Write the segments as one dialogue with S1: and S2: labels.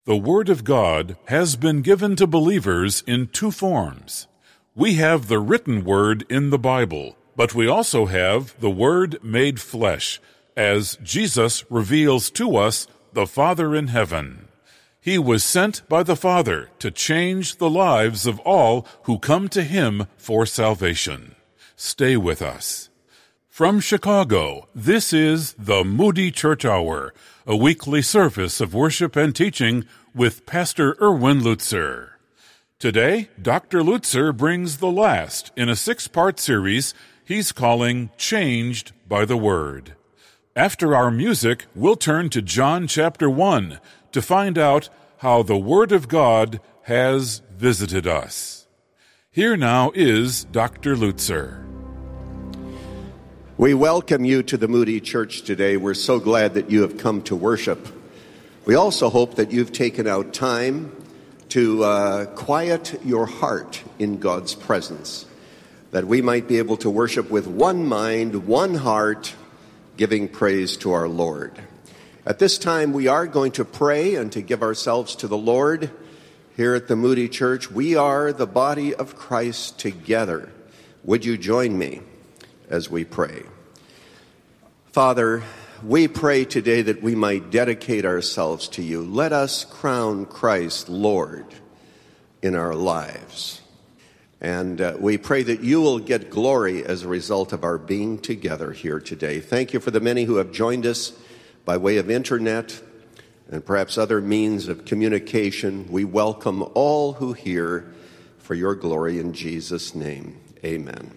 S1: The Word of God has been given to believers in two forms. We have the written Word in the Bible, but we also have the Word made flesh, as Jesus reveals to us the Father in heaven. He was sent by the Father to change the lives of all who come to Him for salvation. Stay with us. From Chicago, this is the Moody Church Hour, a weekly service of worship and teaching with Pastor Erwin Lutzer. Today, Dr. Lutzer brings the last in a 6-part series he's calling Changed by the Word. After our music, we'll turn to John chapter 1 to find out how the Word of God has visited us. Here now is Dr. Lutzer.
S2: We welcome you to the Moody Church today. We're so glad that you have come to worship. We also hope that you've taken out time to quiet your heart in God's presence, that we might be able to worship with one mind, one heart, giving praise to our Lord. At this time, we are going to pray and to give ourselves to the Lord. Here at the Moody Church, we are the body of Christ together. Would you join me as we pray? Father, we pray today that we might dedicate ourselves to you. Let us crown Christ Lord in our lives. And we pray that you will get glory as a result of our being together here today. Thank you for the many who have joined us by way of internet and perhaps other means of communication. We welcome all who hear for your glory in Jesus' name. Amen.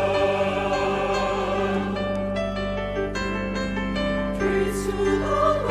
S3: Praise to the Lord.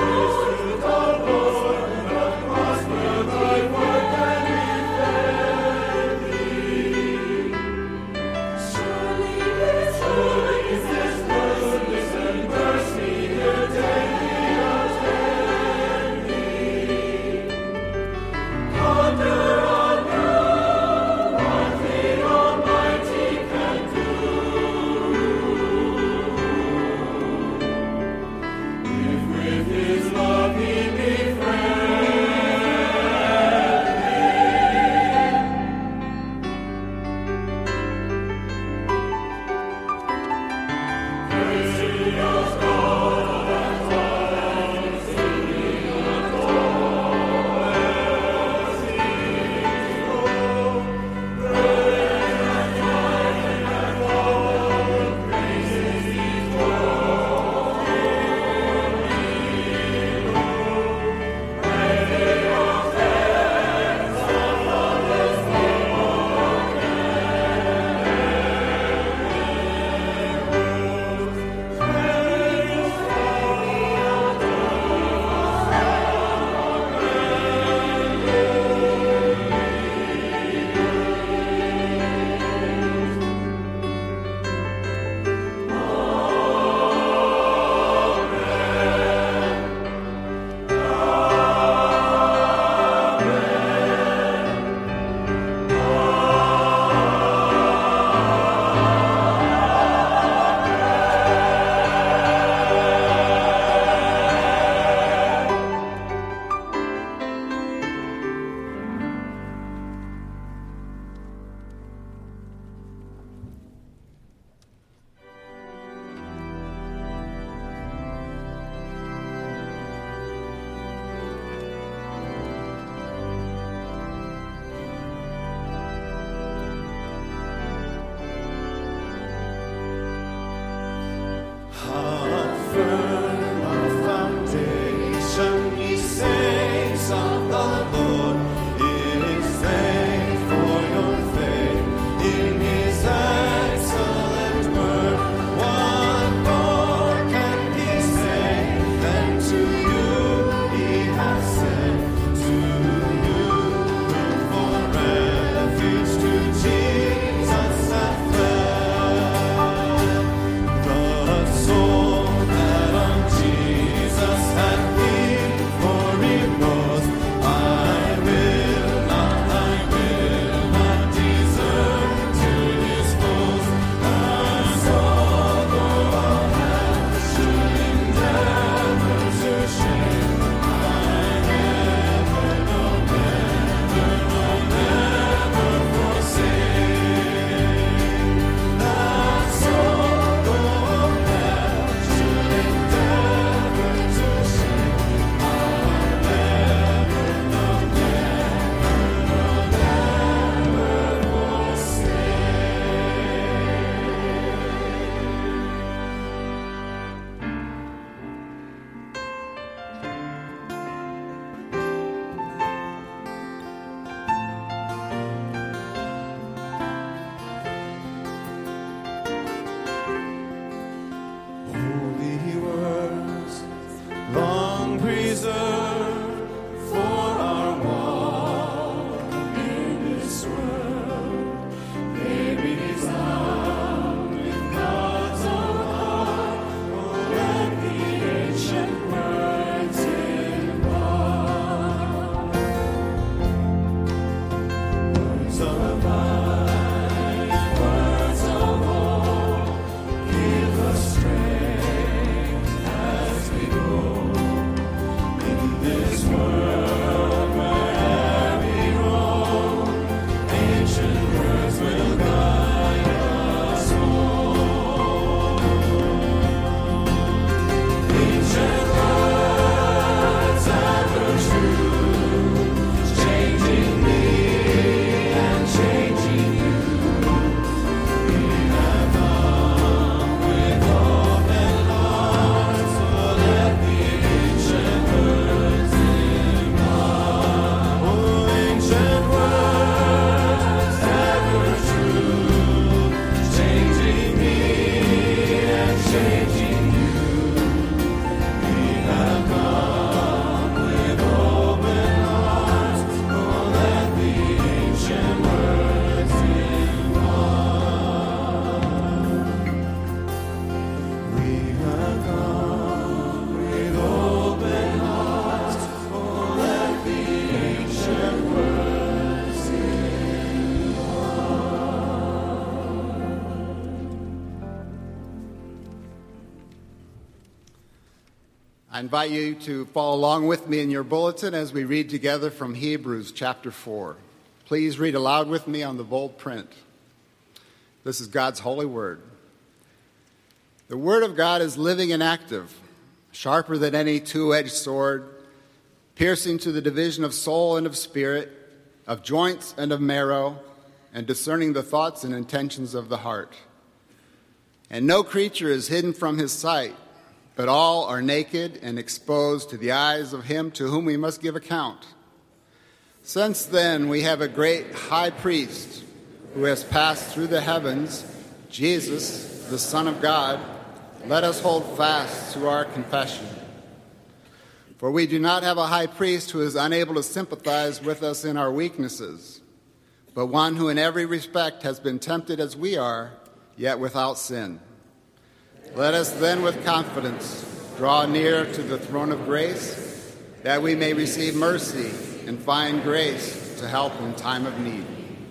S3: I invite you to follow along with me in your bulletin as we read together from Hebrews chapter 4. Please read aloud with me on the bold print. This is God's holy word. The word of God is living and active, sharper than any two-edged sword, piercing to the division of soul and of spirit, of joints and of marrow, and discerning the thoughts and intentions of the heart. And no creature is hidden from his sight, but all are naked and exposed to the eyes of him to whom we must give account. Since then we have a great high priest who has passed through the heavens, Jesus, the Son of God. Let us hold fast to our confession. For we do not have a high priest who is unable to sympathize with us in our weaknesses, but one who in every respect has been tempted as we are, yet without sin. Let us then with confidence draw near to the throne of grace, that we may receive mercy and find grace to help in time of need.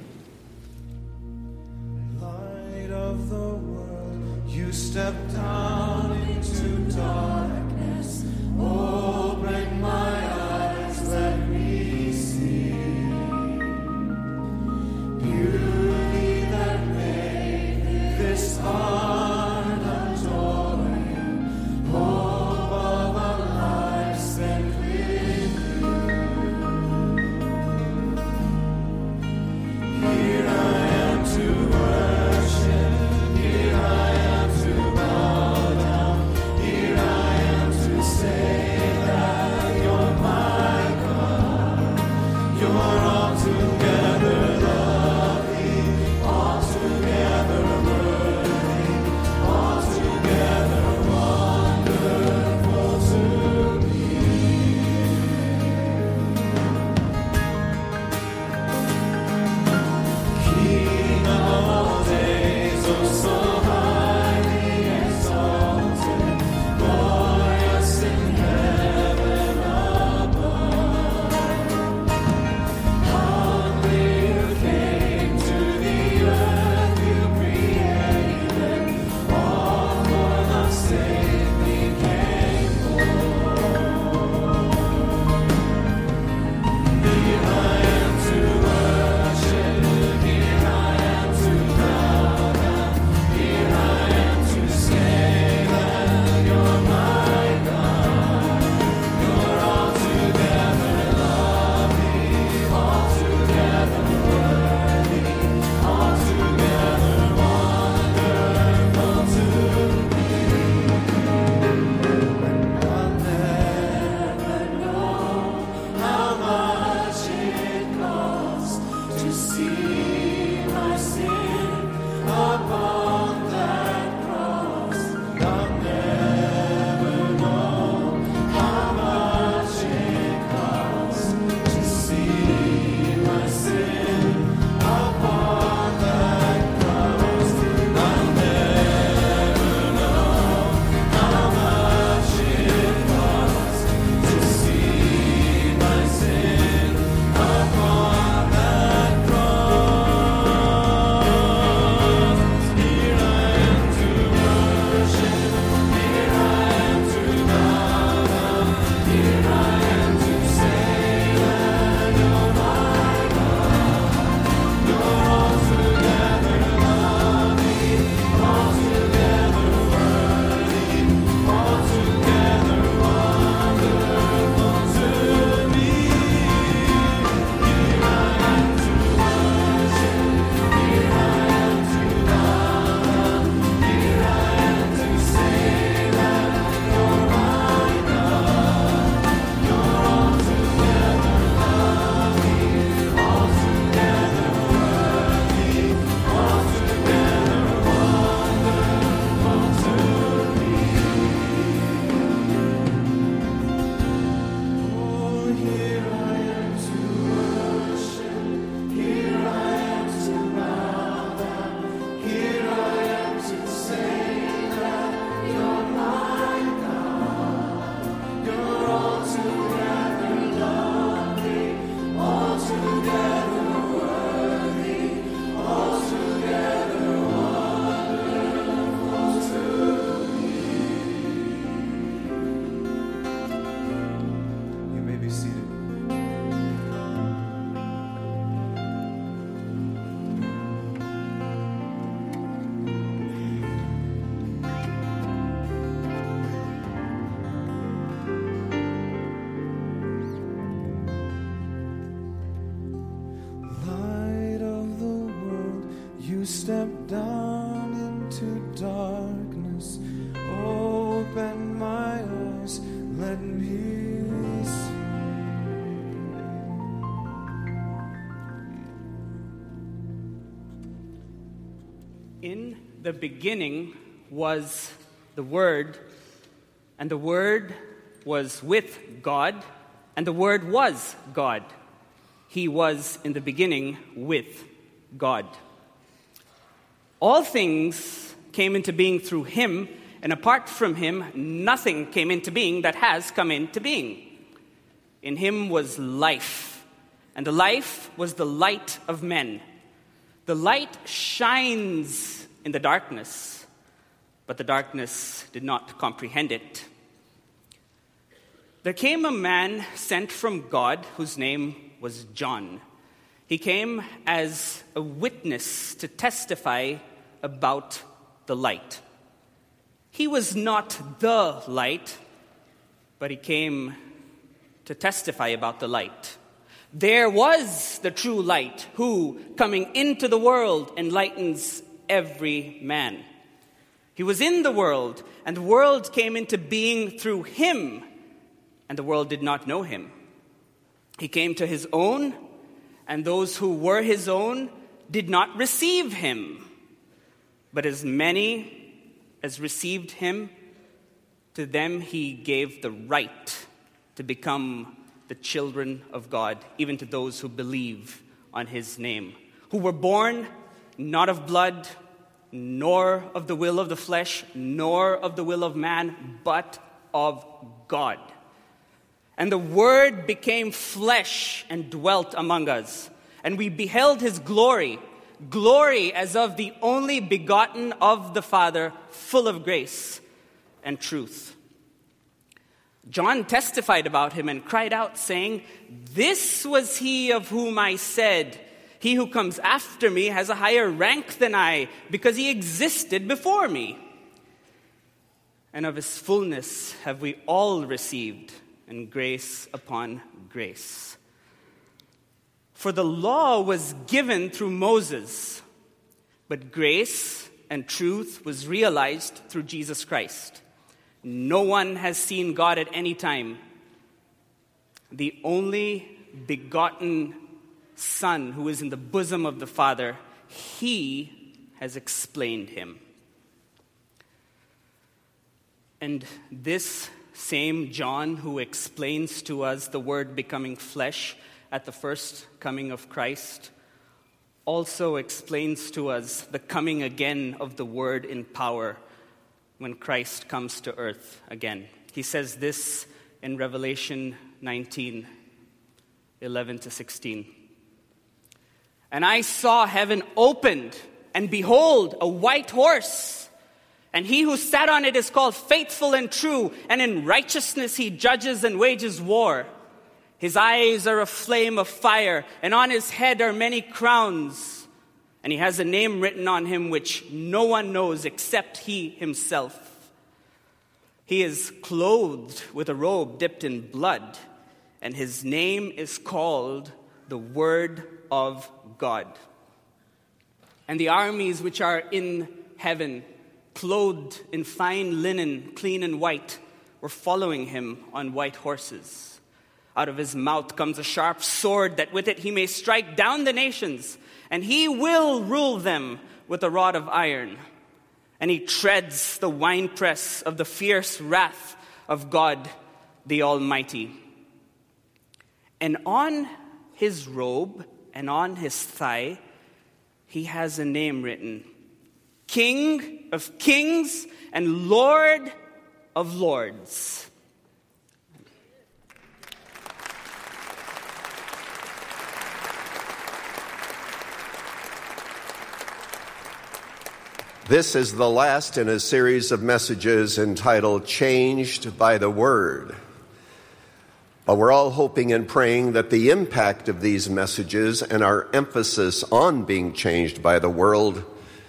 S4: Light of the world, you step down into darkness. Open my eyes, let me see beauty that made this heart. Here I am to bow down. Here I
S5: the beginning was the Word, and the Word was with God, and the Word was God. He was in the beginning with God. All things came into being through him, and apart from him, nothing came into being that has come into being. In him was life, and the life was the light of men. The light shines in the darkness, but the darkness did not comprehend it. There came a man sent from God whose name was John. He came as a witness to testify about the light. He was not the light, but he came to testify about the light. There was the true light who, coming into the world, enlightens every man. He was in the world, and the world came into being through him, and the world did not know him. He came to his own, and those who were his own did not receive him. But as many as received him, to them he gave the right to become the children of God, even to those who believe on his name, who were born not of blood, nor of the will of the flesh, nor of the will of man, but of God. And the Word became flesh and dwelt among us, and we beheld his glory, glory as of the only begotten of the Father, full of grace and truth. John testified about him and cried out, saying, "This was he of whom I said, 'He who comes after me has a higher rank than I, because he existed before me.' And of his fullness have we all received, and grace upon grace. For the law was given through Moses, but grace and truth was realized through Jesus Christ. No one has seen God at any time. The only begotten Son who is in the bosom of the Father, he has explained him." And this same John who explains to us the Word becoming flesh at the first coming of Christ also explains to us the coming again of the Word in power when Christ comes to earth again. He says this in Revelation 19, 11 to 16. "And I saw heaven opened, and behold, a white horse. And he who sat on it is called Faithful and True, and in righteousness he judges and wages war. His eyes are a flame of fire, and on his head are many crowns. And he has a name written on him which no one knows except he himself. He is clothed with a robe dipped in blood, and his name is called the Word of God. And the armies which are in heaven, clothed in fine linen, clean and white, were following him on white horses. Out of his mouth comes a sharp sword, that with it he may strike down the nations, and he will rule them with a rod of iron. And he treads the winepress of the fierce wrath of God the Almighty. And on his robe and on his thigh he has a name written, King of Kings and Lord of Lords."
S2: This is the last in a series of messages entitled Changed by the Word. But we're all hoping and praying that the impact of these messages and our emphasis on being changed by the word,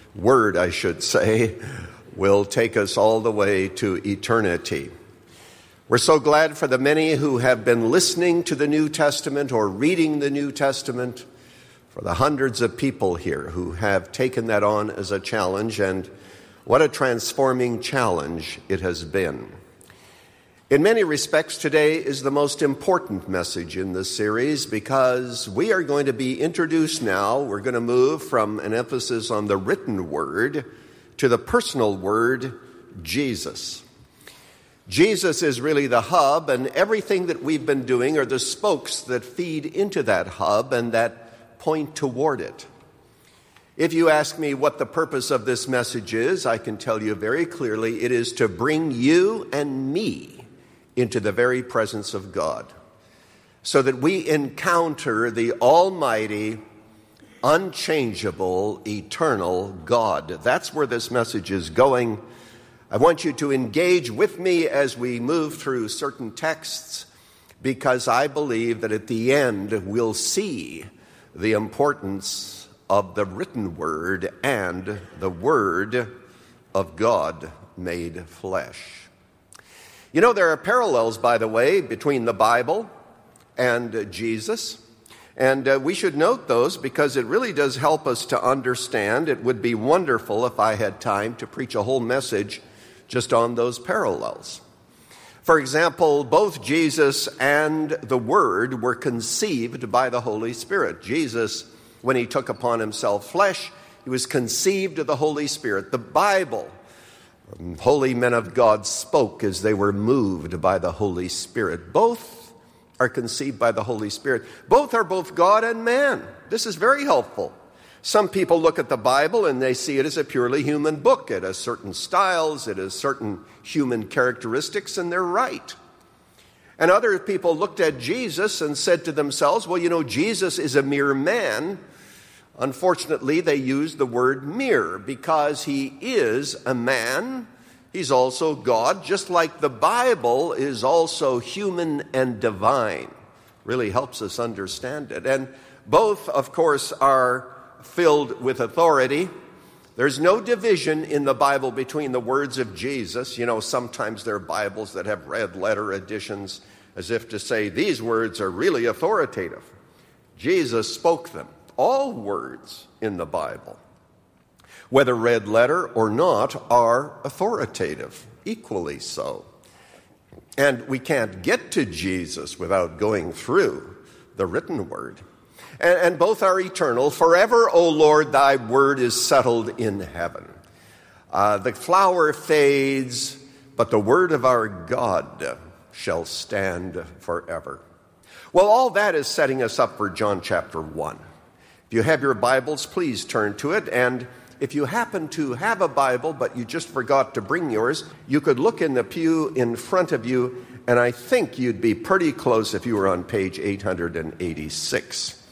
S2: will take us all the way to eternity. We're so glad for the many who have been listening to the New Testament or reading the New Testament, for the hundreds of people here who have taken that on as a challenge, and what a transforming challenge it has been. In many respects, today is the most important message in this series because we are going to be introduced now. We're going to move from an emphasis on the written word to the personal word, Jesus. Jesus is really the hub, and everything that we've been doing are the spokes that feed into that hub and that point toward it. If you ask me what the purpose of this message is, I can tell you very clearly it is to bring you and me into the very presence of God, so that we encounter the almighty, unchangeable, eternal God. That's where this message is going. I want you to engage with me as we move through certain texts, because I believe that at the end we'll see the importance of the written word and the Word of God made flesh. You know, there are parallels, by the way, between the Bible and Jesus. And we should note those because it really does help us to understand. It would be wonderful if I had time to preach a whole message just on those parallels. For example, both Jesus and the Word were conceived by the Holy Spirit. Jesus, when he took upon himself flesh, he was conceived of the Holy Spirit. The Bible, holy men of God spoke as they were moved by the Holy Spirit. Both are conceived by the Holy Spirit. Both are both God and man. This is very helpful. Some people look at the Bible and they see it as a purely human book. It has certain styles, it has certain human characteristics, and they're right. And other people looked at Jesus and said to themselves, well, you know, Jesus is a mere man. Unfortunately, they used the word mere because he is a man. He's also God, just like the Bible is also human and divine. Really helps us understand it. And both, of course, are filled with authority. There's no division in the Bible between the words of Jesus. You know, sometimes there are Bibles that have red letter editions as if to say these words are really authoritative. Jesus spoke them. All words in the Bible, whether red letter or not, are authoritative, equally so. And we can't get to Jesus without going through the written word. And both are eternal. Forever, O Lord, thy word is settled in heaven. The flower fades, but the word of our God shall stand forever. Well, all that is setting us up for John chapter 1. If you have your Bibles, please turn to it. And if you happen to have a Bible, but you just forgot to bring yours, you could look in the pew in front of you, and I think you'd be pretty close if you were on page 886.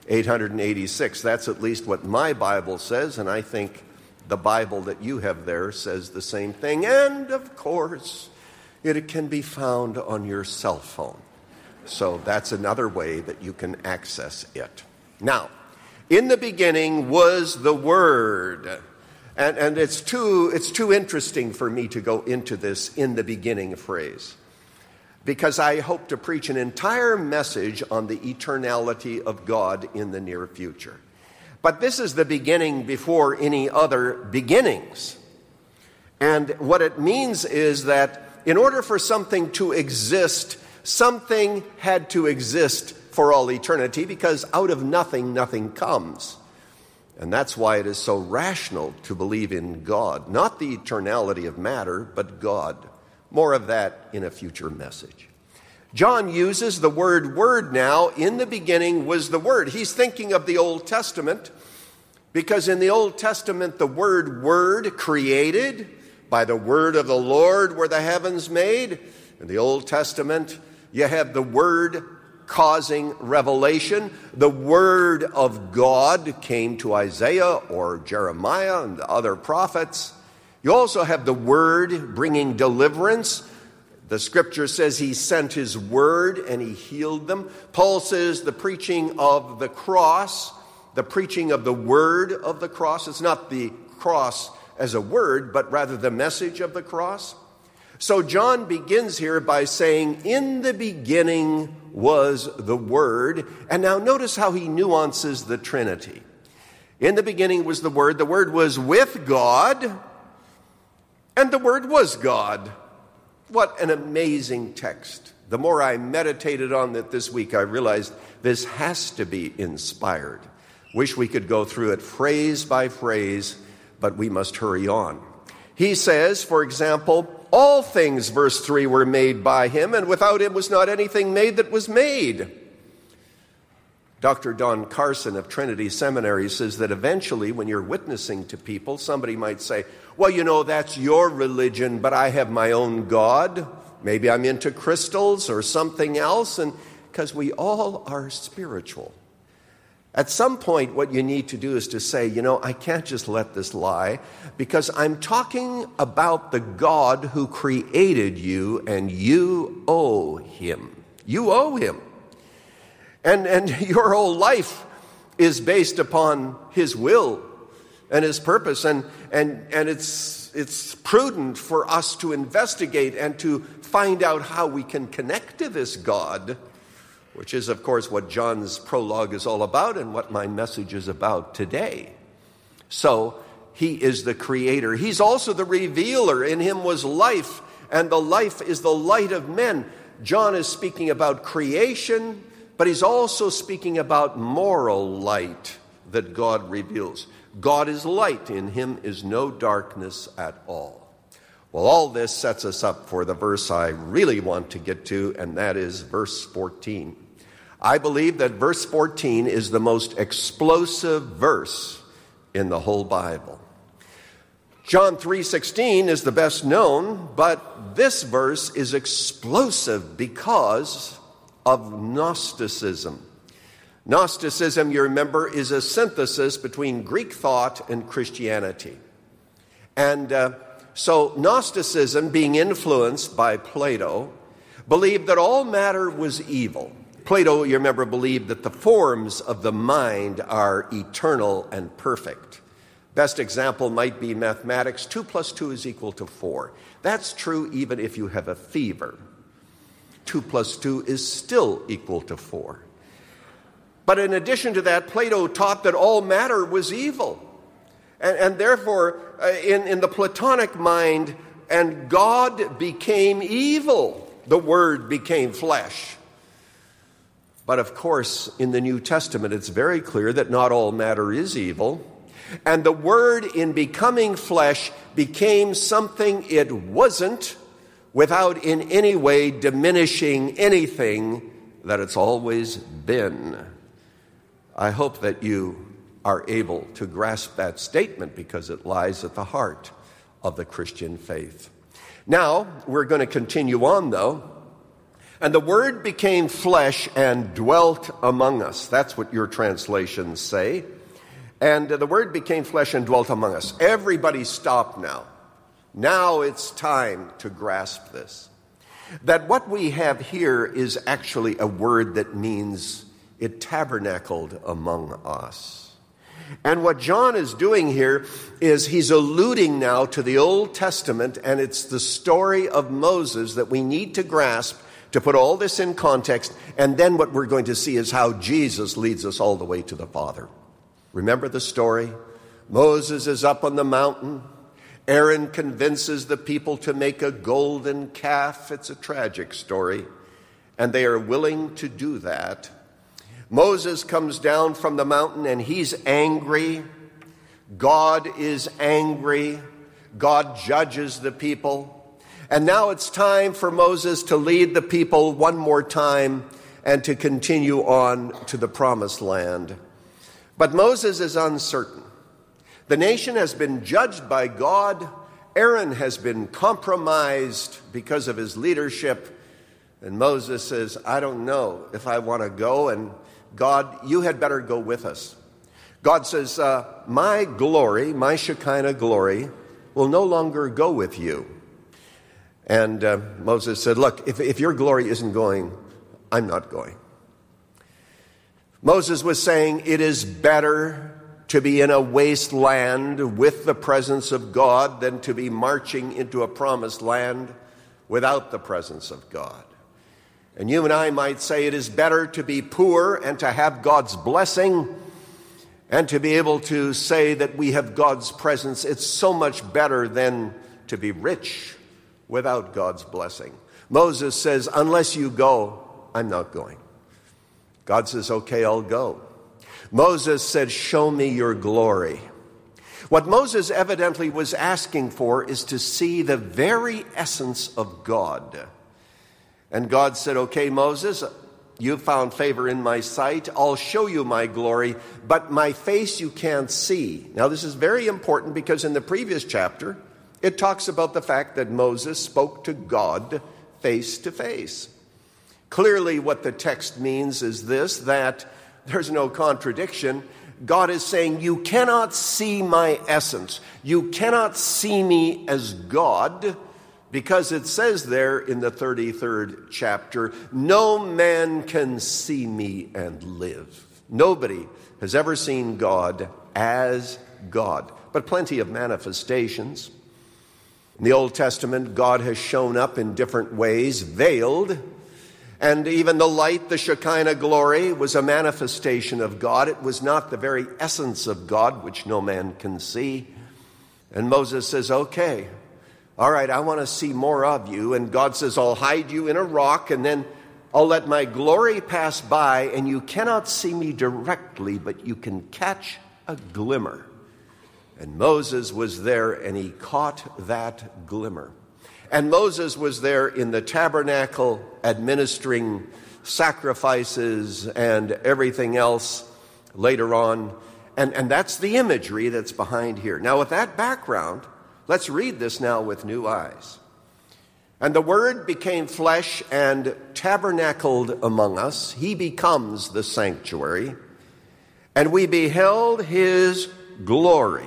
S2: 886, that's at least what my Bible says, and I think the Bible that you have there says the same thing. And, of course, it can be found on your cell phone. So that's another way that you can access it. Now, in the beginning was the Word. And it's too interesting for me to go into this in the beginning phrase, because I hope to preach an entire message on the eternality of God in the near future. But this is the beginning before any other beginnings. And what it means is that in order for something to exist, something had to exist for all eternity, because out of nothing, nothing comes. And that's why it is so rational to believe in God. Not the eternality of matter, but God. More of that in a future message. John uses the word word now. In the beginning was the Word. He's thinking of the Old Testament, because in the Old Testament the word created. By the word of the Lord were the heavens made. In the Old Testament you have the Word causing revelation. The Word of God came to Isaiah or Jeremiah and the other prophets. You also have the Word bringing deliverance. The Scripture says he sent his word and he healed them. Paul says the preaching of the cross, the preaching of the word of the cross, it's not the cross as a word, but rather the message of the cross. So John begins here by saying, in the beginning was the Word. And now notice how he nuances the Trinity. In the beginning was the Word was with God, and the Word was God. What an amazing text. The more I meditated on it this week, I realized this has to be inspired. Wish we could go through it phrase by phrase, but we must hurry on. He says, for example, all things, verse 3, were made by him, and without him was not anything made that was made. Dr. Don Carson of Trinity Seminary says that eventually when you're witnessing to people, somebody might say, well, you know, that's your religion, but I have my own God. Maybe I'm into crystals or something else, and because we all are spiritual. At some point, what you need to do is to say, you know, I can't just let this lie, because I'm talking about the God who created you, and you owe him. You owe him. And your whole life is based upon his will and his purpose, and it's prudent for us to investigate and to find out how we can connect to this God, which is, of course, what John's prologue is all about and what my message is about today. So, he is the creator. He's also the revealer. In him was life, and the life is the light of men. John is speaking about creation, but he's also speaking about moral light that God reveals. God is light. In him is no darkness at all. Well, all this sets us up for the verse I really want to get to, and that is verse 14. I believe that verse 14 is the most explosive verse in the whole Bible. John 3:16 is the best known, but this verse is explosive because of Gnosticism. Gnosticism, you remember, is a synthesis between Greek thought and Christianity. And so Gnosticism, being influenced by Plato, believed that all matter was evil. Plato, you remember, believed that the forms of the mind are eternal and perfect. Best example might be mathematics. 2 + 2 is equal to 4. That's true even if you have a fever. 2 + 2 is still equal to 4. But in addition to that, Plato taught that all matter was evil. And therefore, in the Platonic mind, and God became evil. The Word became flesh. But of course, in the New Testament, it's very clear that not all matter is evil. And the Word, in becoming flesh, became something it wasn't, without in any way diminishing anything that it's always been. I hope that you are able to grasp that statement, because it lies at the heart of the Christian faith. Now, we're going to continue on, though. And the Word became flesh and dwelt among us. That's what your translations say. And the Word became flesh and dwelt among us. Everybody stop now. Now it's time to grasp this. That what we have here is actually a word that means it tabernacled among us. And what John is doing here is he's alluding now to the Old Testament, and it's the story of Moses that we need to grasp to put all this in context. And then what we're going to see is how Jesus leads us all the way to the Father. Remember the story? Moses is up on the mountain. Aaron convinces the people to make a golden calf. It's a tragic story, and they are willing to do that. Moses comes down from the mountain, and he's angry. God is angry. God judges the people. And now it's time for Moses to lead the people one more time and to continue on to the promised land. But Moses is uncertain. The nation has been judged by God. Aaron has been compromised because of his leadership. And Moses says, I don't know if I want to go. And God, you had better go with us. God says, my glory, my Shekinah glory, will no longer go with you. And Moses said, look, if your glory isn't going, I'm not going. Moses was saying it is better to be in a wasteland with the presence of God than to be marching into a promised land without the presence of God. And you and I might say it is better to be poor and to have God's blessing and to be able to say that we have God's presence. It's so much better than to be rich without God's blessing. Moses says, unless you go, I'm not going. God says, okay, I'll go. Moses said, show me your glory. What Moses evidently was asking for is to see the very essence of God. And God said, okay, Moses, you've found favor in my sight. I'll show you my glory, but my face you can't see. Now, this is very important because in the previous chapter, it talks about the fact that Moses spoke to God face to face. Clearly, what the text means is this, that there's no contradiction. God is saying, you cannot see my essence. You cannot see me as God, because it says there in the 33rd chapter, no man can see me and live. Nobody has ever seen God as God, but plenty of manifestations. In the Old Testament, God has shown up in different ways, veiled, and even the light, the Shekinah glory, was a manifestation of God. It was not the very essence of God, which no man can see. And Moses says, okay, all right, I want to see more of you. And God says, I'll hide you in a rock, and then I'll let my glory pass by, and you cannot see me directly, but you can catch a glimmer. And Moses was there, and he caught that glimmer. And Moses was there in the tabernacle administering sacrifices and everything else later on. And that's the imagery that's behind here. Now, with that background, let's read this now with new eyes. And the Word became flesh and tabernacled among us. He becomes the sanctuary. And we beheld his glory.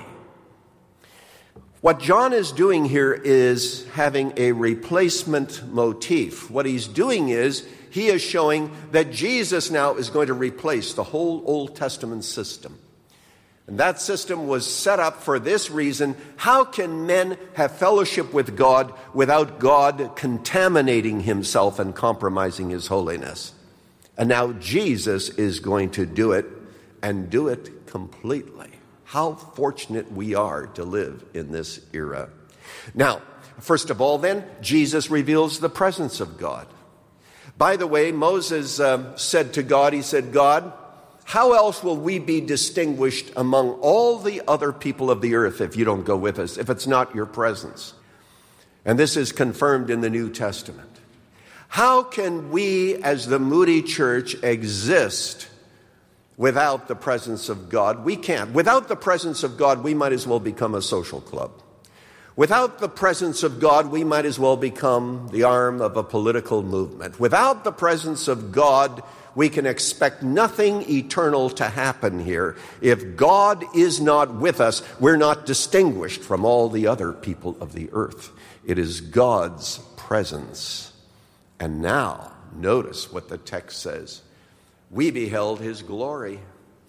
S2: What John is doing here is having a replacement motif. What he's doing is he is showing that Jesus now is going to replace the whole Old Testament system. And that system was set up for this reason. How can men have fellowship with God without God contaminating himself and compromising his holiness? And now Jesus is going to do it, and do it completely. How fortunate we are to live in this era. Now, first of all then, Jesus reveals the presence of God. By the way, Moses said to God, he said, God, how else will we be distinguished among all the other people of the earth if you don't go with us, if it's not your presence? And this is confirmed in the New Testament. How can we as the Moody Church exist without the presence of God? We can't. Without the presence of God, we might as well become a social club. Without the presence of God, we might as well become the arm of a political movement. Without the presence of God, we can expect nothing eternal to happen here. If God is not with us, we're not distinguished from all the other people of the earth. It is God's presence. And now, notice what the text says. We beheld his glory.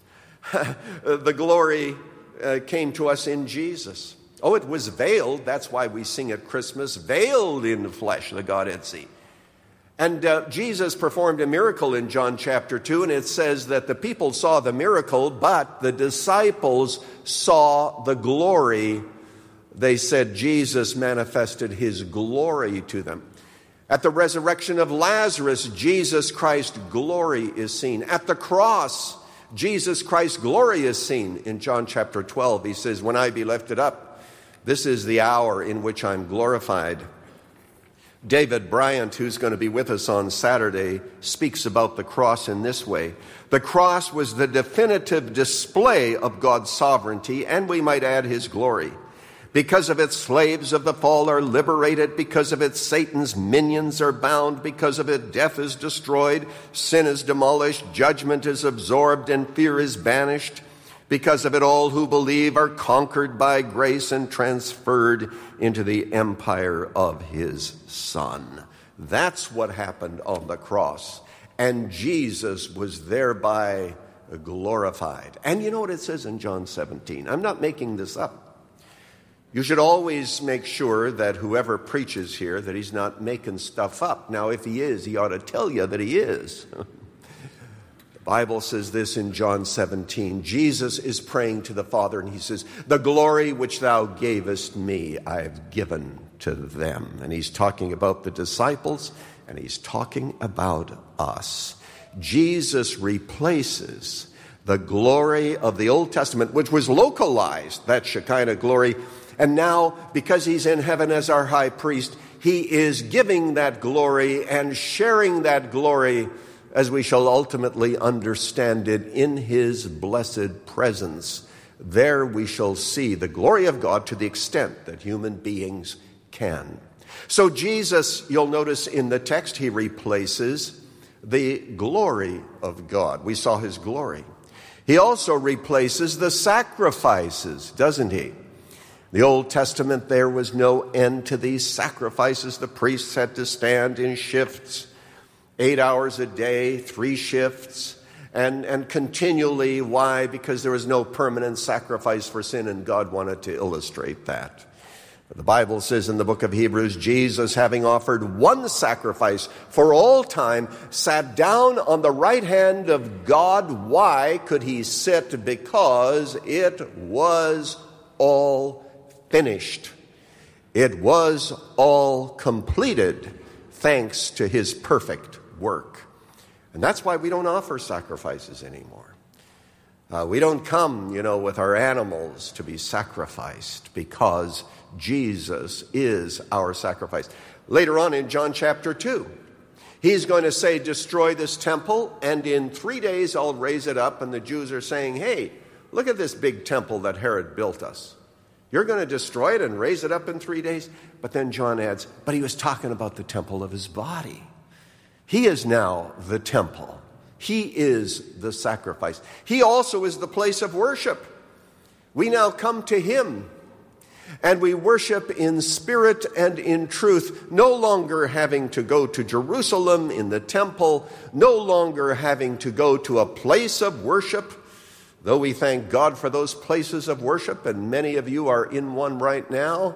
S2: The glory came to us in Jesus. Oh, it was veiled. That's why we sing at Christmas, veiled in the flesh, the Godhead see. And Jesus performed a miracle in John chapter 2, and it says that the people saw the miracle, but the disciples saw the glory. They said Jesus manifested his glory to them. At the resurrection of Lazarus, Jesus Christ's glory is seen. At the cross, Jesus Christ's glory is seen. In John chapter 12, he says, when I be lifted up, this is the hour in which I'm glorified. David Bryant, who's going to be with us on Saturday, speaks about the cross in this way. The cross was the definitive display of God's sovereignty, and we might add his glory. Because of it, slaves of the fall are liberated. Because of it, Satan's minions are bound. Because of it, death is destroyed, sin is demolished, judgment is absorbed, and fear is banished. Because of it, all who believe are conquered by grace and transferred into the empire of his Son. That's what happened on the cross. And Jesus was thereby glorified. And you know what it says in John 17? I'm not making this up. You should always make sure that whoever preaches here, that he's not making stuff up. Now, if he is, he ought to tell you that he is. The Bible says this in John 17. Jesus is praying to the Father, and he says, the glory which thou gavest me, I have given to them. And he's talking about the disciples, and he's talking about us. Jesus replaces The glory of the Old Testament, which was localized, that Shekinah glory. And now, because he's in heaven as our high priest, he is giving that glory and sharing that glory, as we shall ultimately understand it, in his blessed presence. There we shall see the glory of God to the extent that human beings can. So Jesus, you'll notice in the text, he replaces the glory of God. We saw his glory. He also replaces the sacrifices, doesn't he? The Old Testament, there was no end to these sacrifices. The priests had to stand in shifts, 8 hours a day, 3 shifts, and continually. Why? Because there was no permanent sacrifice for sin, and God wanted to illustrate that. The Bible says in the book of Hebrews, Jesus, having offered one sacrifice for all time, sat down on the right hand of God. Why could he sit? Because it was all finished. It was all completed, thanks to his perfect work. And that's why we don't offer sacrifices anymore. We don't come, with our animals to be sacrificed, because Jesus is our sacrifice. Later on in John chapter 2, he's going to say, destroy this temple, and in 3 days I'll raise it up. And the Jews are saying, hey, look at this big temple that Herod built us. You're going to destroy it and raise it up in 3 days? But then John adds, but he was talking about the temple of his body. He is now the temple. He is the sacrifice. He also is the place of worship. We now come to him, and we worship in spirit and in truth, no longer having to go to Jerusalem in the temple, no longer having to go to a place of worship, though we thank God for those places of worship, and many of you are in one right now.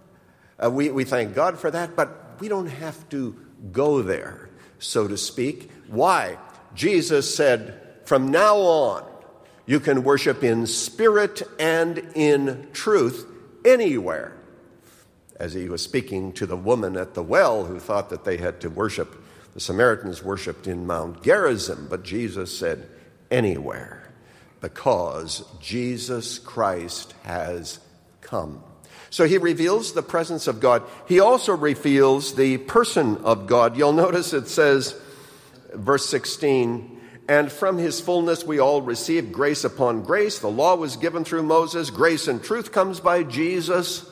S2: We thank God for that, but we don't have to go there, so to speak. Why? Jesus said, from now on, you can worship in spirit and in truth anywhere. As he was speaking to the woman at the well who thought that they had to worship, the Samaritans worshiped in Mount Gerizim, but Jesus said anywhere, because Jesus Christ has come. So he reveals the presence of God. He also reveals the person of God. You'll notice it says, verse 16, and from his fullness we all received grace upon grace. The law was given through Moses. Grace and truth comes by Jesus.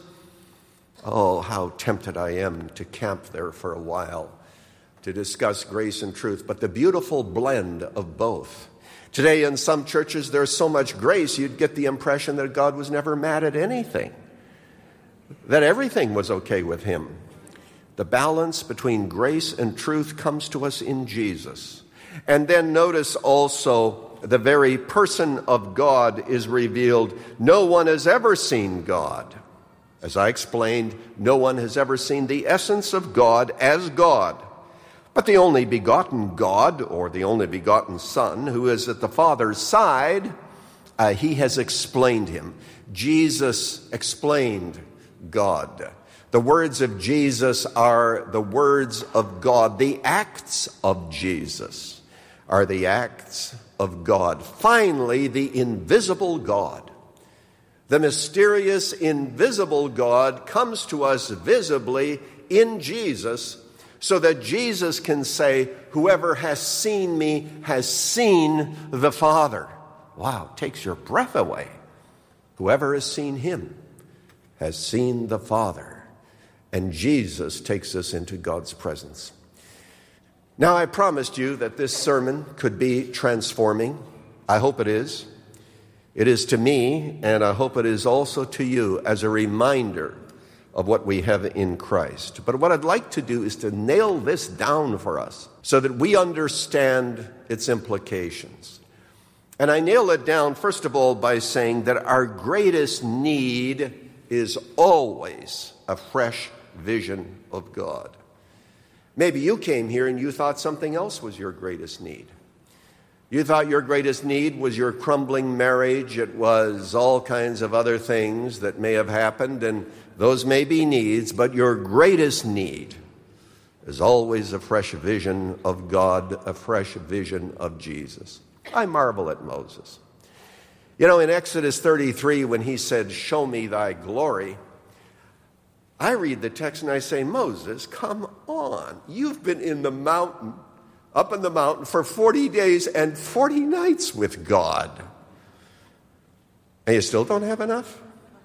S2: Oh, how tempted I am to camp there for a while to discuss grace and truth, but the beautiful blend of both. Today in some churches there's so much grace you'd get the impression that God was never mad at anything, that everything was okay with him. The balance between grace and truth comes to us in Jesus. And then notice also the very person of God is revealed. No one has ever seen God. As I explained, no one has ever seen the essence of God as God. But the only begotten God, or the only begotten Son, who is at the Father's side, he has explained him. Jesus explained God. The words of Jesus are the words of God. The acts of Jesus are the acts of God. Finally, the invisible God, the mysterious invisible God, comes to us visibly in Jesus, so that Jesus can say, whoever has seen me has seen the Father. Wow, takes your breath away. Whoever has seen him has seen the Father. And Jesus takes us into God's presence. Now, I promised you that this sermon could be transforming. I hope it is. It is to me, and I hope it is also to you as a reminder of what we have in Christ. But what I'd like to do is to nail this down for us so that we understand its implications. And I nail it down, first of all, by saying that our greatest need is always a fresh vision of God. Maybe you came here and you thought something else was your greatest need. You thought your greatest need was your crumbling marriage. It was all kinds of other things that may have happened, and those may be needs, but your greatest need is always a fresh vision of God, a fresh vision of Jesus. I marvel at Moses. You know, in Exodus 33, when he said, "Show me thy glory," I read the text and I say, Moses, come on. You've been in the mountain, up in the mountain for 40 days and 40 nights with God. And you still don't have enough?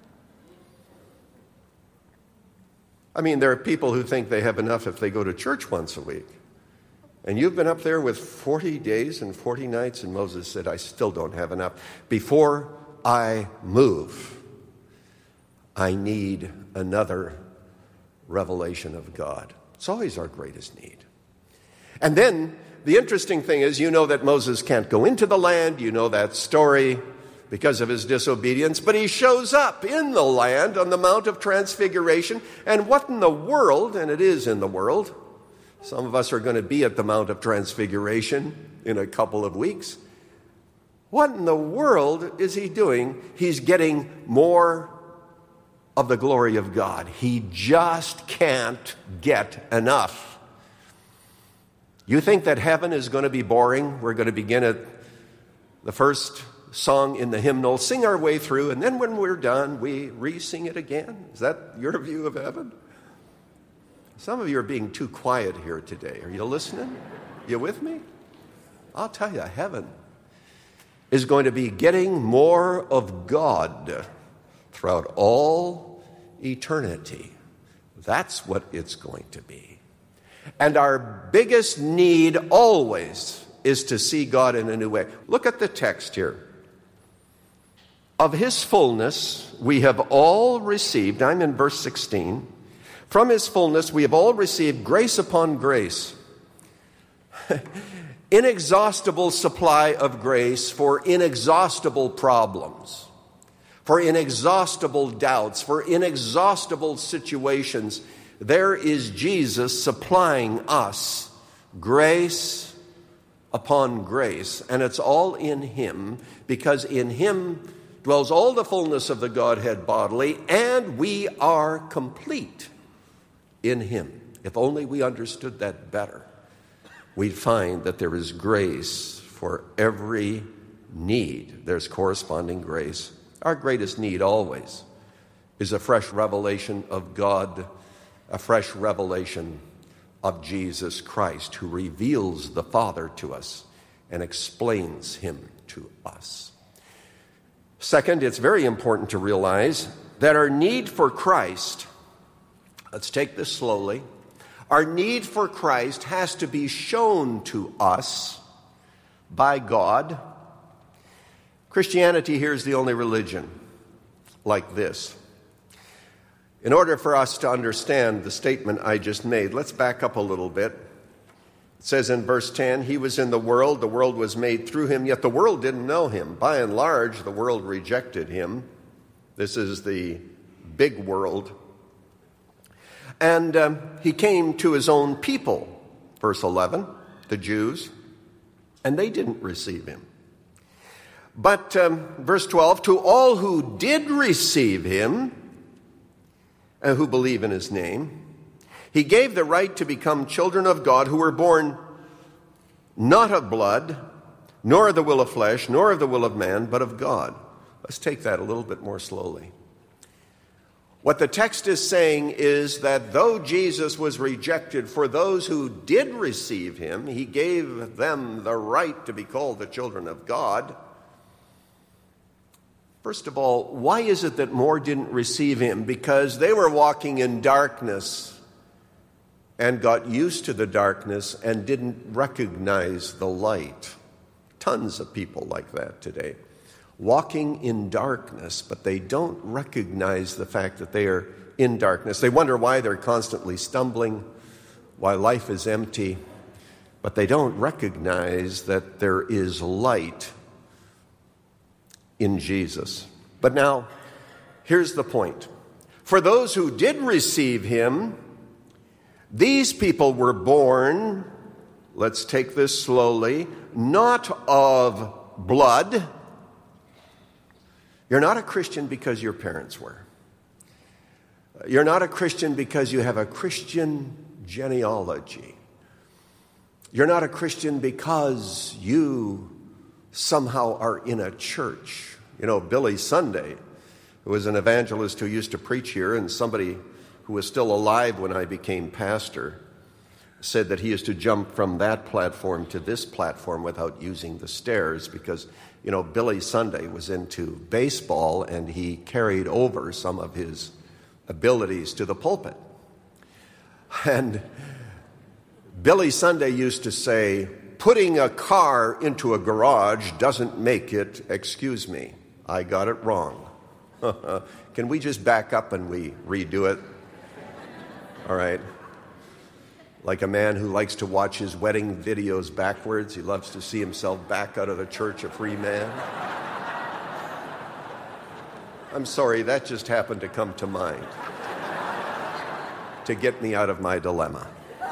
S2: I mean, there are people who think they have enough if they go to church once a week. And you've been up there with 40 days and 40 nights, and Moses said, I still don't have enough. Before I move, I need another revelation of God. It's always our greatest need. And then the interesting thing is, you know that Moses can't go into the land. You know that story because of his disobedience. But he shows up in the land on the Mount of Transfiguration. And what in the world, and it is in the world, some of us are going to be at the Mount of Transfiguration in a couple of weeks. What in the world is he doing? He's getting more of the glory of God. He just can't get enough. You think that heaven is going to be boring? We're going to begin at the first song in the hymnal, sing our way through, and then when we're done, we re-sing it again? Is that your view of heaven? Some of you are being too quiet here today. Are you listening? You with me? I'll tell you, heaven is going to be getting more of God throughout all eternity. That's what it's going to be. And our biggest need always is to see God in a new way. Look at the text here. Of his fullness we have all received, I'm in verse 16, from his fullness we have all received grace upon grace. Inexhaustible supply of grace for inexhaustible problems, for inexhaustible doubts, for inexhaustible situations. There is Jesus supplying us grace upon grace, and it's all in him, because in him dwells all the fullness of the Godhead bodily, and we are complete in him. If only we understood that better, we'd find that there is grace for every need. There's corresponding grace. Our greatest need always is a fresh revelation of God, a fresh revelation of Jesus Christ, who reveals the Father to us and explains him to us. Second, it's very important to realize that our need for Christ, let's take this slowly, our need for Christ has to be shown to us by God. Christianity here is the only religion like this. In order for us to understand the statement I just made, let's back up a little bit. It says in verse 10, he was in the world was made through him, yet the world didn't know him. By and large, the world rejected him. This is the big world. And he came to his own people, verse 11, the Jews, and they didn't receive him. But verse 12, to all who did receive him, and who believe in his name, he gave the right to become children of God, who were born not of blood, nor of the will of flesh, nor of the will of man, but of God. Let's take that a little bit more slowly. What the text is saying is that though Jesus was rejected, for those who did receive him, he gave them the right to be called the children of God. First of all, why is it that more didn't receive him? Because they were walking in darkness and got used to the darkness and didn't recognize the light. Tons of people like that today. Walking in darkness, but they don't recognize the fact that they are in darkness. They wonder why they're constantly stumbling, why life is empty, but they don't recognize that there is light in Jesus. But now, here's the point. For those who did receive him, these people were born, let's take this slowly, not of blood. You're not a Christian because your parents were. You're not a Christian because you have a Christian genealogy. You're not a Christian because you somehow are in a church You know, Billy Sunday, who was an evangelist who used to preach here, and somebody who was still alive when I became pastor, said that he used to jump from that platform to this platform without using the stairs because, you know, Billy Sunday was into baseball and he carried over some of his abilities to the pulpit. And Billy Sunday used to say, putting a car into a garage doesn't make it, excuse me, I got it wrong. Can we just back up and we redo it? All right. Like a man who likes to watch his wedding videos backwards. He loves to see himself back out of the church a free man. I'm sorry, that just happened to come to mind to get me out of my dilemma.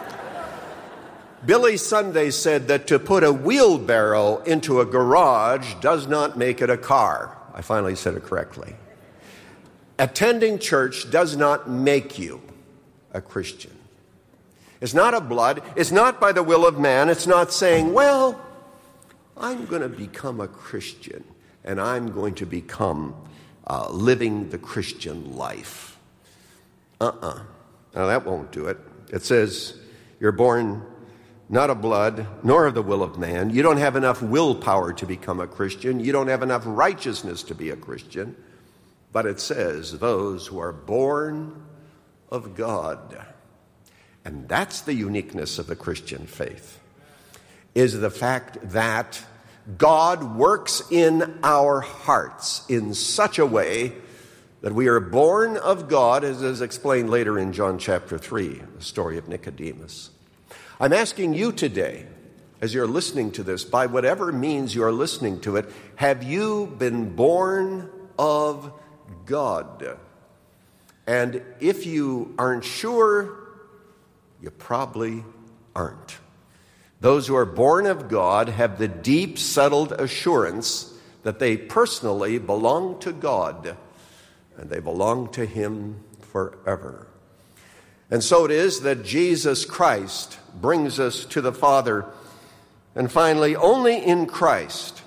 S2: Billy Sunday said that to put a wheelbarrow into a garage does not make it a car. I finally said it correctly. Attending church does not make you a Christian. It's not of blood. It's not by the will of man. It's not saying, well, I'm going to become a Christian and I'm going to become living the Christian life. Now, that won't do it. It says you're born not of blood, nor of the will of man. You don't have enough willpower to become a Christian. You don't have enough righteousness to be a Christian. But it says those who are born of God. And that's the uniqueness of the Christian faith, is the fact that God works in our hearts in such a way that we are born of God, as is explained later in John chapter 3, the story of Nicodemus. I'm asking you today, as you're listening to this, by whatever means you're listening to it, have you been born of God? And if you aren't sure, you probably aren't. Those who are born of God have the deep, settled assurance that they personally belong to God, and they belong to Him forever. And so it is that Jesus Christ brings us to the Father. And finally, only in Christ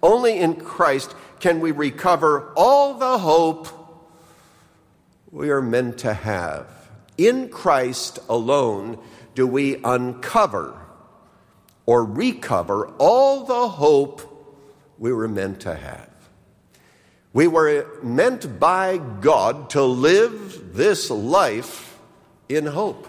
S2: can we recover all the hope we are meant to have. In Christ alone do we uncover or recover all the hope we were meant to have. We were meant by God to live this life in hope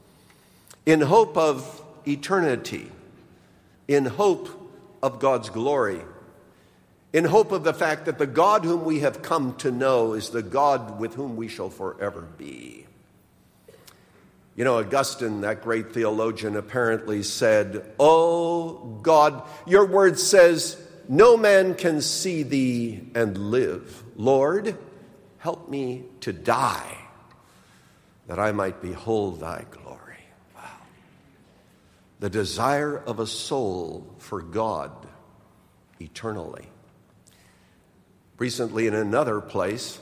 S2: of eternity, in hope of God's glory, in hope of the fact that the God whom we have come to know is the God with whom we shall forever be. You know, Augustine, that great theologian, apparently said, "Oh God, your word says, no man can see thee and live. Lord, help me to die, that I might behold thy glory." Wow. The desire of a soul for God eternally. Recently, in another place,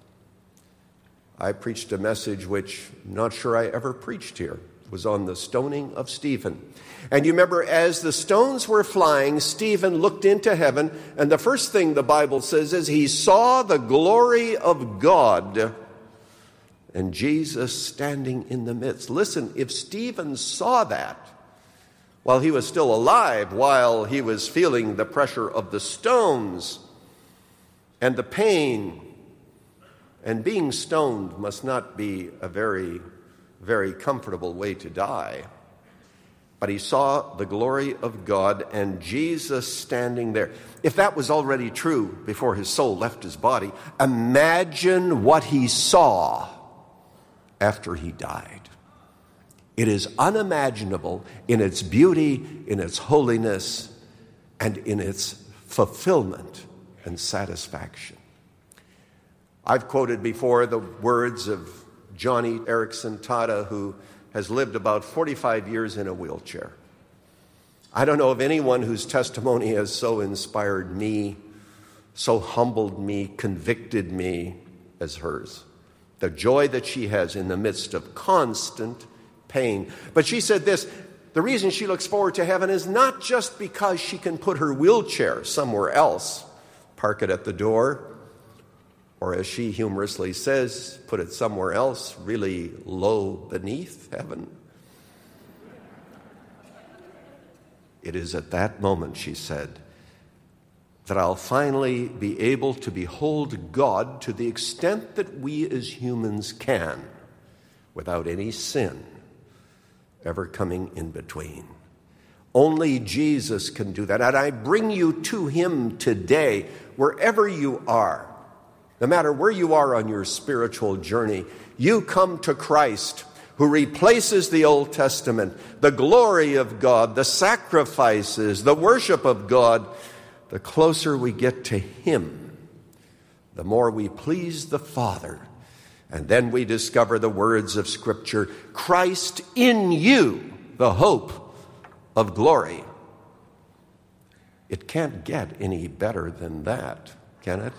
S2: I preached a message which I'm not sure I ever preached here. It was on the stoning of Stephen. And you remember, as the stones were flying, Stephen looked into heaven, and the first thing the Bible says is he saw the glory of God and Jesus standing in the midst. Listen, if Stephen saw that while he was still alive, while he was feeling the pressure of the stones and the pain, and being stoned must not be a very, very comfortable way to die. But he saw the glory of God and Jesus standing there. If that was already true before his soul left his body, imagine what he saw after he died. It is unimaginable in its beauty, in its holiness, and in its fulfillment and satisfaction. I've quoted before the words of Johnny Erickson Tada, who has lived about 45 years in a wheelchair. I don't know of anyone whose testimony has so inspired me, so humbled me, convicted me as hers. The joy that she has in the midst of constant pain. But she said this, the reason she looks forward to heaven is not just because she can put her wheelchair somewhere else park it at the door, or as she humorously says, put it somewhere else, really low beneath heaven. It is at that moment, she said, that I'll finally be able to behold God to the extent that we as humans can, without any sin ever coming in between. Only Jesus can do that. And I bring you to him today, wherever you are. No matter where you are on your spiritual journey, you come to Christ, who replaces the Old Testament, the glory of God, the sacrifices, the worship of God. The closer we get to him, the more we please the Father. And then we discover the words of Scripture, Christ in you, the hope of glory. It can't get any better than that, can it?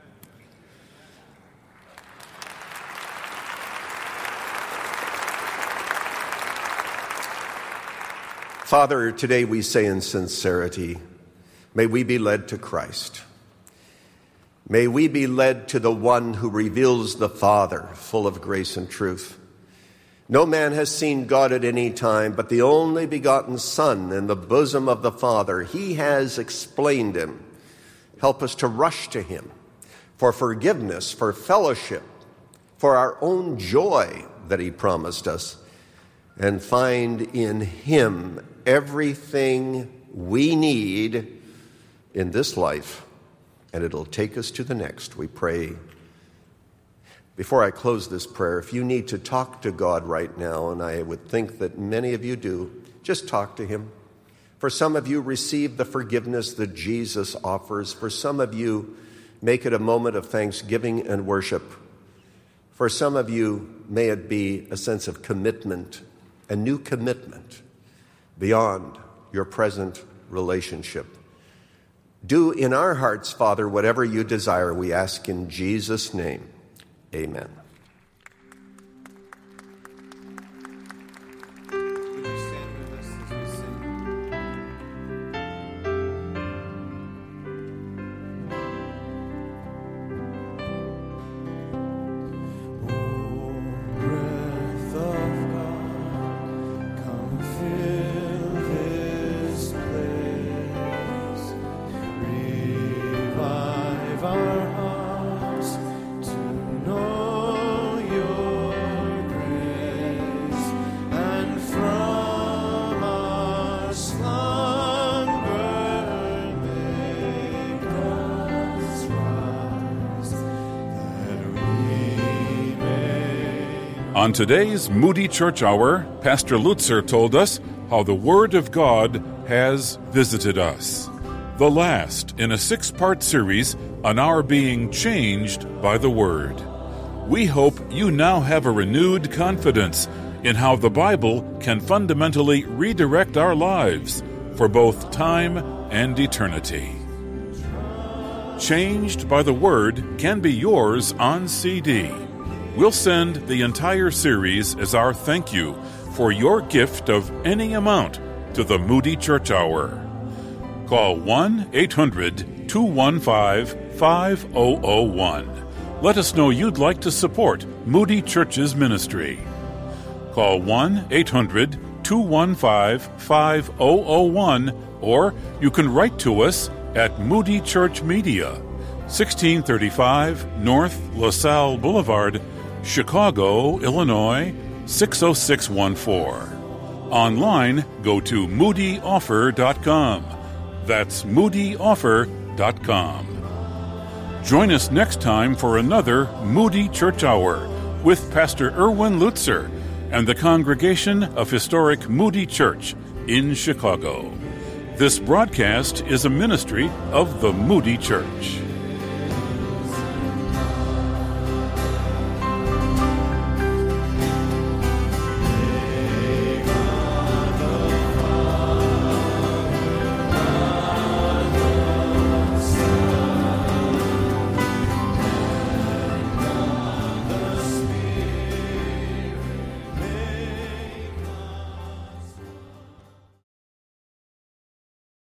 S2: Father, today we say in sincerity, may we be led to Christ. May we be led to the one who reveals the Father, full of grace and truth. No man has seen God at any time, but the only begotten Son in the bosom of the Father. He has explained him. Help us to rush to him for forgiveness, for fellowship, for our own joy that he promised us, and find in him everything we need in this life, and it'll take us to the next, we pray. Before I close this prayer, if you need to talk to God right now, and I would think that many of you do, just talk to him. For some of you, receive the forgiveness that Jesus offers. For some of you, make it a moment of thanksgiving and worship. For some of you, may it be a sense of commitment, a new commitment beyond your present relationship. Do in our hearts, Father, whatever you desire, we ask in Jesus' name. Amen.
S1: On today's Moody Church Hour, Pastor Lutzer told us how the Word of God has visited us. The last in a 6-part series on our being changed by the Word. We hope you now have a renewed confidence in how the Bible can fundamentally redirect our lives for both time and eternity. Changed by the Word can be yours on CD. We'll send the entire series as our thank you for your gift of any amount to the Moody Church Hour. Call 1-800-215-5001. Let us know you'd like to support Moody Church's ministry. Call 1-800-215-5001, or you can write to us at Moody Church Media, 1635 North LaSalle Boulevard, Chicago, Illinois, 60614. Online, go to moodyoffer.com. That's moodyoffer.com. Join us next time for another Moody Church Hour with Pastor Erwin Lutzer and the congregation of Historic Moody Church in Chicago. This broadcast is a ministry of the Moody Church.